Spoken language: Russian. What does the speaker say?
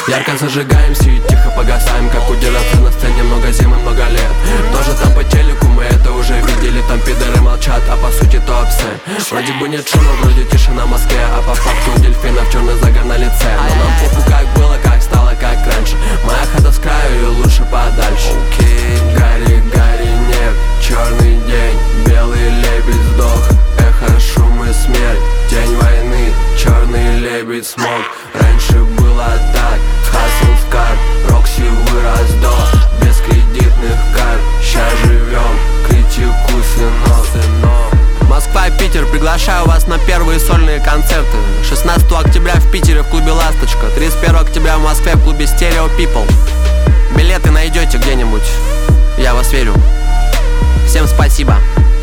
Ярко зажигаемся и тихо погасаем, как у дедов на сцене много зим и много лет. Тоже там по телеку мы это уже видели, там пидоры молчат, а по сути то обсы. Вроде бы нет шума, вроде тишина в Москве, а по факту у дельфинов черный загар на лице. Но нам похуй как было, как стало, как раньше. Моя хата с краю и лучше подальше. Гори, гори, нет, черный день, белый лебедь сдох. Эхо, шум и смерть, день войны, черный лебедь смог. Раньше было так, хасл скар, Рокси вырос до без кредитных карт. Ща живем, критикуй, сынок. Москва, Питер, приглашаю вас на первые сольные концерты. 16 октября в Питере в клубе «Ласточка», 31 октября в Москве в клубе «Стерео People». Билеты найдете где-нибудь, я вас верю. Всем спасибо.